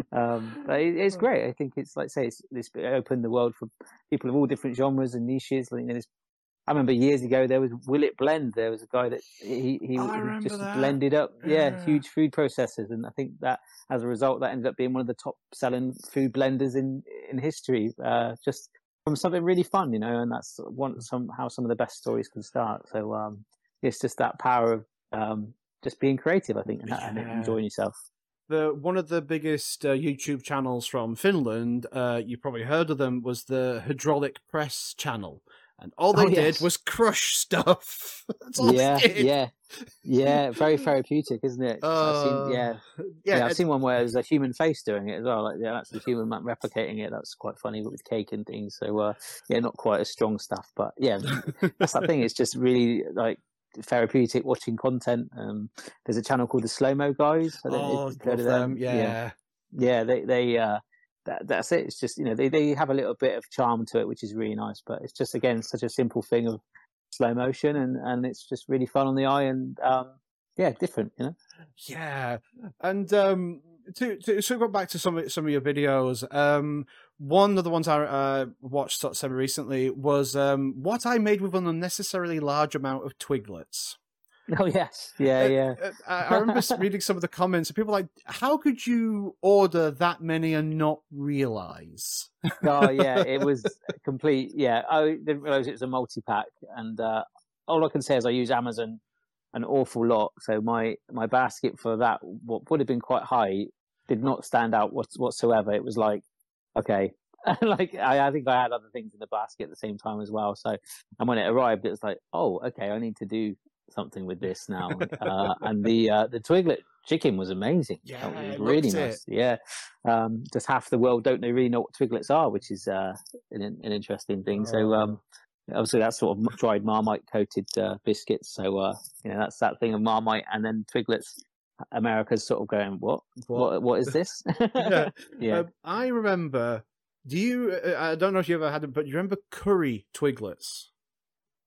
Um, but it, it's great. I think it's like, say, it's, it's opened the world for people of all different genres and niches. Like, you know, there's I remember years ago there was Will It Blend. There was a guy that he he, oh, he just that. blended up, yeah, yeah, huge food processors, and I think that as a result that ended up being one of the top selling food blenders in in history. Uh, just from something really fun, you know, and that's one some how some of the best stories can start. So um, it's just that power of um, just being creative, I think, and, yeah. and enjoying yourself. The one of the biggest uh, YouTube channels from Finland, uh, you probably heard of them, was the Hydraulic Press channel. And all they oh, yes. did was crush stuff. That's all yeah, they did. yeah, yeah. Very therapeutic, isn't it? Uh, I've seen, yeah, yeah. yeah I've seen one where there's a human face doing it as well. Like, yeah, that's the human replicating it. That's quite funny, but with cake and things. So, uh, yeah, not quite as strong stuff, but yeah, that's that thing. It's just really like therapeutic watching content. Um, there's a channel called the Slow Mo Guys. I don't oh, know if you've heard of them. Yeah. yeah, yeah. They they. Uh, That, that's it. It's just, you know, they, they have a little bit of charm to it, which is really nice. But it's just, again, such a simple thing of slow motion, and, and it's just really fun on the eye, and um, yeah, different, you know. Yeah, and um, to to so go back to some some of your videos. Um, one of the ones I uh, watched sort of semi recently was um, what I made with an unnecessarily large amount of twiglets. Oh yes, yeah, yeah. Uh, uh, I remember reading some of the comments, and people were like, "How could you order that many and not realize?" Oh yeah, it was complete. Yeah, I didn't realize it was a multi-pack, and uh, all I can say is I use Amazon an awful lot. So my my basket for that, what would have been quite high, did not stand out whatsoever. It was like, okay, like I, I think I had other things in the basket at the same time as well. So, and when it arrived, it was like, oh, okay, I need to do something with this now. uh, and the uh, the twiglet chicken was amazing. Yeah, it was really nice. It. Yeah, um, just half the world don't really know what twiglets are, which is uh, an, an interesting thing. Oh. So um, obviously that's sort of dried Marmite coated uh, biscuits. So uh, you know, that's that thing of Marmite, and then twiglets. America's sort of going, what? What? What, what is this? yeah. yeah. Um, I remember. Do you? I don't know if you ever had them, but you remember curry twiglets?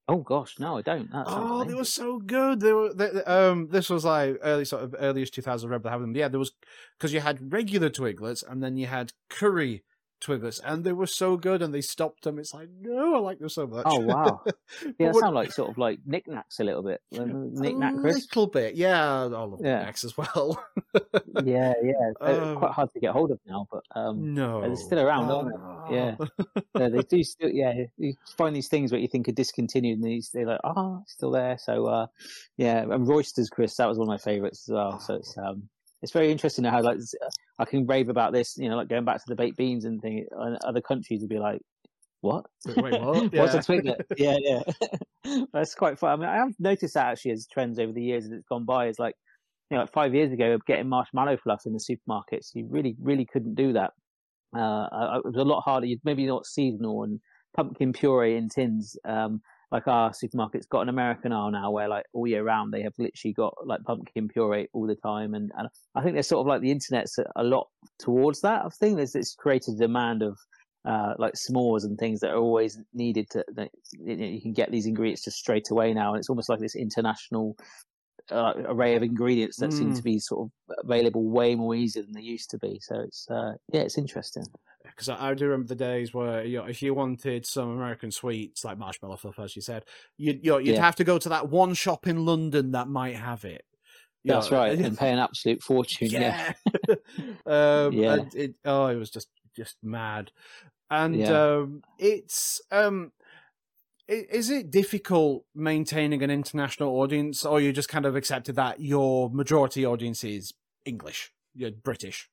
Oh gosh, no, I don't. That sounds Oh, amazing. they were so good. They were. They, um, this was like early sort of earliest two thousand. I remember having them. Yeah, there was because you had regular Twiglets and then you had curry Twiglets, and they were so good. And they stopped them. It's like no, I like them so much. Oh wow, yeah, that what, sound like sort of like knickknacks a little bit. Knick-knack a crisp. little bit, yeah. I love Yeah. knickknacks as well. yeah, yeah. They're Um, quite hard to get hold of now, but um, no, they're still around, oh, aren't they? no. Yeah. yeah, they do still. Yeah, you find these things where you think are discontinued, and these they're like, oh, still there. So uh, yeah, and Roysters crisp, that was one of my favourites as well. So it's um, it's very interesting how like I can rave about this. You know, like going back to the baked beans and thing. Other countries would be like, what? Wait, wait, what? What's Yeah. a Twiglet? Yeah, yeah. That's quite fun. I mean, I have noticed that actually as trends over the years as it's gone by. Is like, you know, like five years ago, getting marshmallow fluff in the supermarkets, you really, really couldn't do that. Uh, it was a lot harder. You'd maybe not seasonal and pumpkin puree in tins. Um, like our supermarket's got an American aisle now where like all year round they have literally got like pumpkin puree all the time. And, and I think there's sort of like the internet's a lot towards that. I think there's this created a demand of uh, like s'mores and things that are always needed to, that, you know, you can get these ingredients just straight away now. And it's almost like this international uh, array of ingredients that mm. seem to be sort of available way more easily than they used to be. So it's, uh, yeah, it's interesting. Because I, I do remember the days where, you know, if you wanted some American sweets like marshmallow fluff, as you said, you'd, you know, you'd yeah. have to go to that one shop in London that might have it. You That's know, right, and pay an absolute fortune. Yeah, yeah. um, yeah. And it, oh, it was just just mad, and yeah. um, it's um, is it difficult maintaining an international audience, or you just kind of accepted that your majority audience is English, you're British?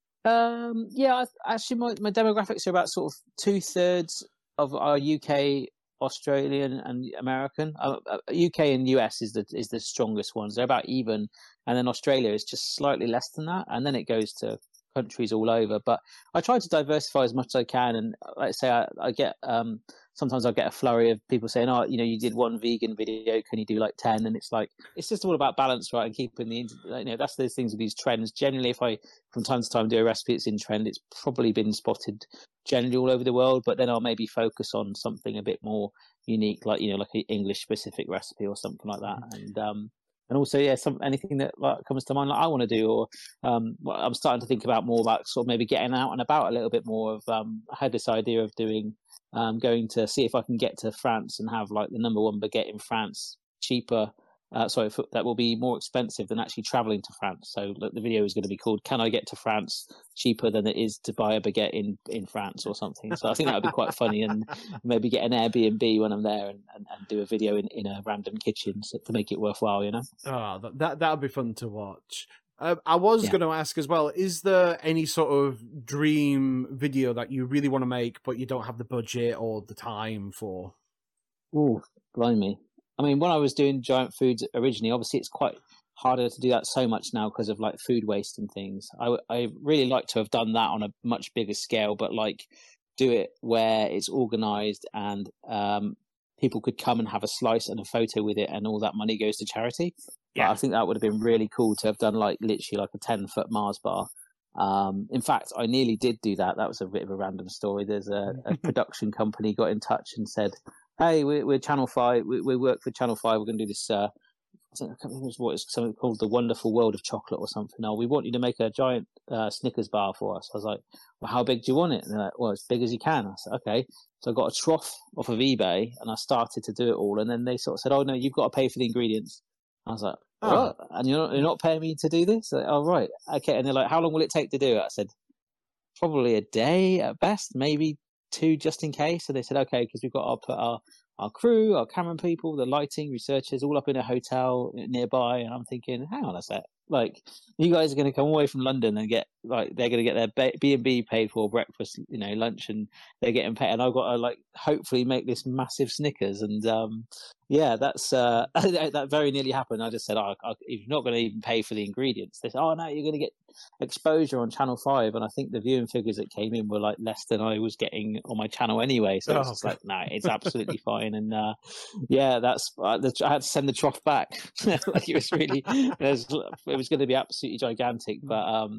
Um, yeah, actually, my, my demographics are about sort of two thirds of our U K, Australian, and American. Uh, U K and U S is the is the strongest ones. They're about even, and then Australia is just slightly less than that, and then it goes to countries all over. But I try to diversify as much as I can, and like I say, I, I get um, sometimes I get a flurry of people saying, "Oh, you know, you did one vegan video, can you do like ten?" And it's like it's just all about balance, right? And keeping the, you know, that's those things with these trends. Generally, if I from time to time do a recipe that's in trend, it's probably been spotted generally all over the world. But then I'll maybe focus on something a bit more unique, like, you know, like an English specific recipe or something like that. And um, and also, yeah, some anything that like comes to mind, like I want to do, or um, I'm starting to think about more about sort of maybe getting out and about a little bit more. Of um, I had this idea of doing, um, going to see if I can get to France and have like the number one baguette in France cheaper. Uh, sorry, that will be more expensive than actually traveling to France. So like, the video is going to be called "Can I Get to France Cheaper Than It Is to Buy a Baguette in, in France" or something. So I think that would be quite funny, and maybe get an Airbnb when I'm there and, and, and do a video in, in a random kitchen to make it worthwhile, you know? Oh, that that would be fun to watch. Uh, I was yeah. going to ask as well, is there any sort of dream video that you really want to make, but you don't have the budget or the time for? Oh, blimey. I mean, when I was doing Giant Foods originally, obviously it's quite harder to do that so much now because of like food waste and things. I, I really like to have done that on a much bigger scale, but like do it where it's organized and um, people could come and have a slice and a photo with it, and all that money goes to charity. Yeah, but I think that would have been really cool to have done like literally like a ten foot Mars bar. Um, in fact, I nearly did do that. That was a bit of a random story. There's a, a production company got in touch and said, "Hey, we're, we're Channel Five. We, we work for Channel Five. We're going to do this. Uh, I think I can't remember what it's something called, The Wonderful World of Chocolate or something. Now we want you to make a giant uh, Snickers bar for us." I was like, "Well, how big do you want it?" And they're like, "Well, as big as you can." I said, "Okay." So I got a trough off of eBay and I started to do it all. And then they sort of said, "Oh no, you've got to pay for the ingredients." I was like, "What? Oh. And you're not, you're not paying me to do this?" Like, "Oh, right, okay." And they're like, "How long will it take to do it?" I said, "Probably a day at best, maybe two, just in case." So they said, "Okay," because we've got to put our our crew, our camera people, the lighting, researchers, all up in a hotel nearby. And I'm thinking, hang on a sec. Like, you guys are going to come away from London and get, like, they're going to get their B and B paid for, breakfast, you know, lunch, and they're getting paid. And I've got to, like, hopefully make this massive Snickers. And, um, yeah, that's, uh, that very nearly happened. I just said, oh, I, if you're not going to even pay for the ingredients, they said, "Oh, no, you're going to get exposure on Channel five." And I think the viewing figures that came in were, like, less than I was getting on my channel anyway. So oh, it's just like, no, nah, it's absolutely fine. And, uh, yeah, that's, uh, the, I had to send the trough back. Like, it was really, it was, it was going to be absolutely gigantic. But, um,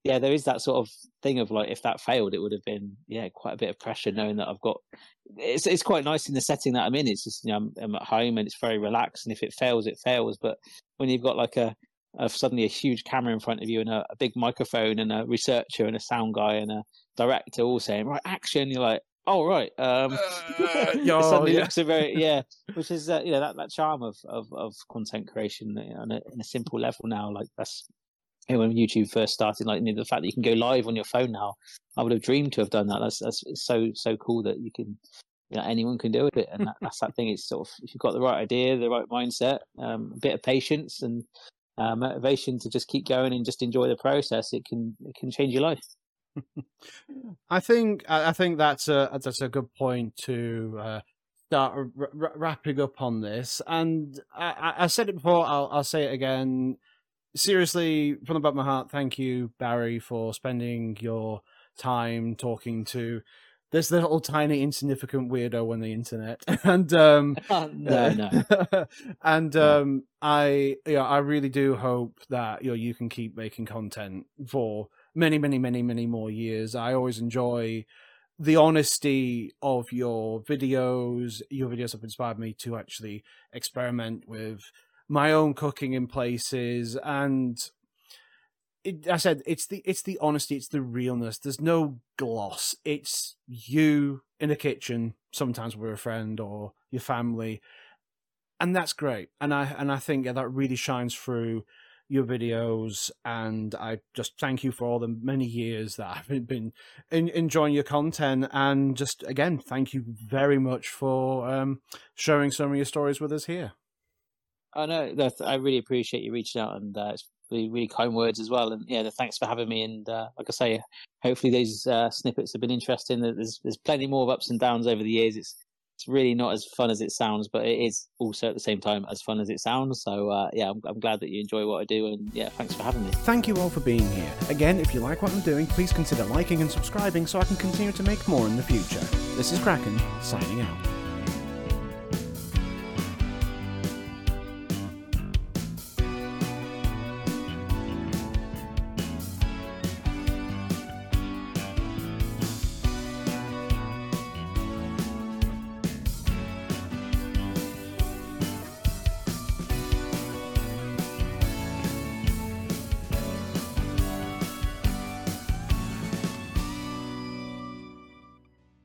yeah, there is that sort of thing of like, if that failed, it would have been, yeah, quite a bit of pressure knowing that I've got, it's it's quite nice in the setting that I'm in. It's just, you know, I'm, I'm at home and it's very relaxed. And if it fails, it fails. But when you've got like a, a suddenly a huge camera in front of you and a, a big microphone and a researcher and a sound guy and a director all saying, right, action, you're like, oh, right. Um, Uh, it yo, suddenly yeah. looks a very, yeah, which is, uh, you know, that, that charm of, of, of content creation on a, on a simple level now. Like that's, you know, when YouTube first started, like, you know, the fact that you can go live on your phone now, I would have dreamed to have done that. That's that's it's so so cool that you can, you know, anyone can do it, and that, that's that thing. It's sort of, if you've got the right idea, the right mindset, um, a bit of patience and uh, motivation to just keep going and just enjoy the process, it can it can change your life. I think I think that's a that's a good point to uh, start r- r- wrapping up on this. And I, I, I said it before. I'll I'll say it again. Seriously, from the bottom of my heart, thank you, Barry, for spending your time talking to this little tiny insignificant weirdo on the internet. And um, no, no, and um, I, yeah, I really do hope that, you know, you can keep making content for many, many, many, many more years. I always enjoy the honesty of your videos. Your videos have inspired me to actually experiment with my own cooking in places, and it, I said it's the it's the honesty, it's the realness. There's no gloss. It's you in a kitchen, sometimes with a friend or your family, and that's great. And I and I think yeah, that really shines through your videos. And I just thank you for all the many years that I've been in, enjoying your content. And just again, thank you very much for um, sharing some of your stories with us here. I know that I really appreciate you reaching out, and uh, it's really, really kind words as well. And yeah, thanks for having me. And uh, like I say, hopefully these uh, snippets have been interesting. There's there's plenty more of ups and downs over the years. It's it's really not as fun as it sounds, but it is also at the same time as fun as it sounds. So uh, yeah, I'm, I'm glad that you enjoy what I do, and yeah, thanks for having me. Thank you all for being here. Again, if you like what I'm doing, please consider liking and subscribing so I can continue to make more in the future. This is Kraken, signing out.